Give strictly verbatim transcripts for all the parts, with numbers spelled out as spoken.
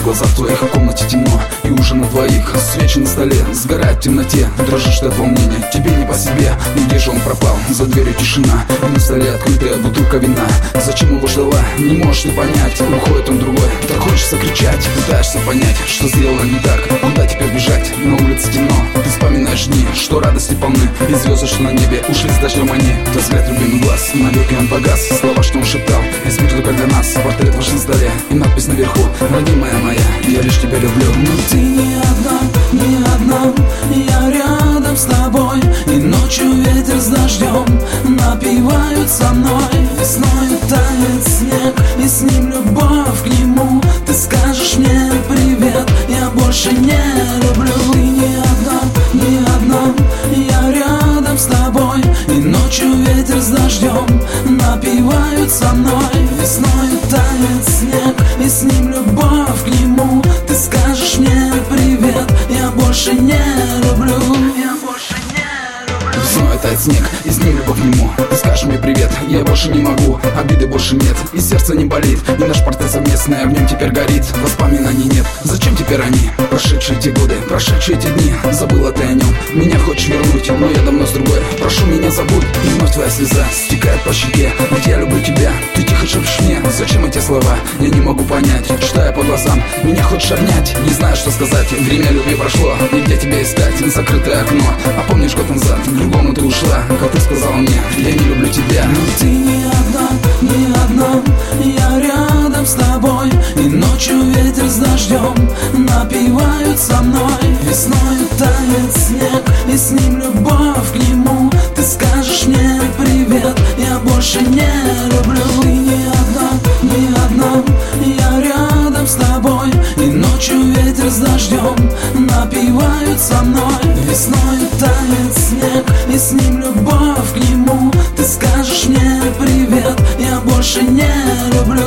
глазах твоих, в комнате темно, и уже на двоих. Свечи на столе сгорают в темноте, дрожишь ты от волнения, тебе не по себе. Но где же он пропал? За дверью тишина, и на столе открытая бутылка вина. Зачем его ждала? Не можешь ты понять. Уходит он другой, так хочется кричать. Пытаешься понять, что сделала не так. Куда теперь бежать? На улице темно, ты вспоминаешь дни, что радости полны, и звезды, что на небе, ушли с дождем они. Тот взгляд, любимый глаз, навеки он погас. Слова, что он шептал, из мира только для нас. Портрет ваш на столе, и надпись наверху: родимая моя, я лишь тебя люблю. Но ты не одна, не одна, я рядом с тобой. И ночью ветер с дождем напевают со мной. Весною тает снег, и с ним любовь к нему. Ты скажешь мне привет, я больше не люблю. Ты не одна, не одна, я рядом с тобой. И ночью ветер с дождем напевают со мной. Весною тает снег, и с ним любовь к нему. Ты скажешь мне привет, я больше не люблю. Я больше не люблю. Весной тает снег, и с ним любовь к нему. Ты скажешь мне привет, я больше не могу. Обиды больше нет, и сердце не болит. И наш портрет совместный, в нем теперь горит. Воспоминаний нет, зачем теперь они? Прошедшие эти годы, прошедшие эти дни. Забыла ты о нем, меня хочешь вернуть, но я давно с другой. Прошу меня забудь, и вновь твоя слеза стекает по щеке. Ведь я люблю тебя, ты тихо шепчешь мне. Зачем эти слова? Я не могу понять. Читая по глазам, меня хочешь обнять. Не знаю, что сказать, время любви прошло. И где тебя искать? Закрытое окно. А помнишь, год назад к другому ты ушла, как ты сказала мне: я не люблю тебя. Но ты не одна, не одна, я рядом с тобой. И ночью ветер с дождем напевают со мной. Весною тает снег, и с ним любовь к нему. Ты скажешь мне привет, я больше не люблю. Ты не одна, не одна, я рядом с тобой. И ночью ветер с дождем напевают со мной. Весною тает снег, и с ним любовь к нему. Ты скажешь мне привет, я больше не люблю.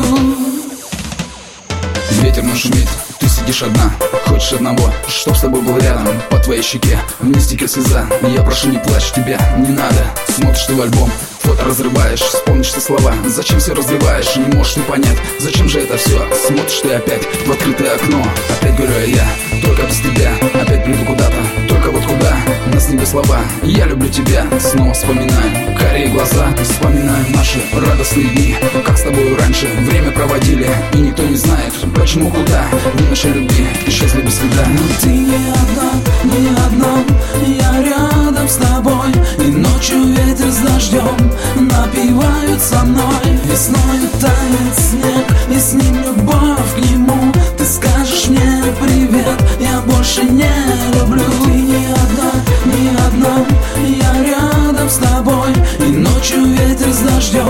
Ветер не шумит, ты сидишь одна. Хочешь одного, чтоб с тобой был рядом. По твоей щеке вниз текет слеза. Я прошу, не плачь, тебя не надо. Смотришь ты в альбом, фото разрываешь. Вспомнишь ты слова, зачем все разливаешь? Не можешь ты понять, зачем же это все? Смотришь ты опять в открытое окно. Опять говорю я, только без тебя. Опять приду куда-то, только вот куда? На снегу слова, я люблю тебя. Снова вспоминаю карие глаза. Вспоминаю наши радостные дни, как с тобой раньше время проводили. И никто не знает, почему, куда дни нашей любви исчезли без следа. Но ты не одна, не одна, я рядом с тобой. И ночью ветер с дождем напевают со мной. Весною тает снег, и с ним любовь к нему. Ты скажешь мне привет, я больше не люблю. Ты не одна, не одна, я рядом с тобой. И ночью ветер с дождем